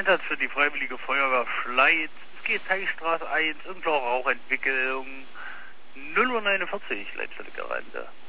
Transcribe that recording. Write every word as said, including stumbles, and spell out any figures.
Einsatz für die Freiwillige Feuerwehr Schleiz. Es geht Teichstraße eins, unklare Rauchentwicklung. null Uhr neunundvierzig, Leitstelle Gerande.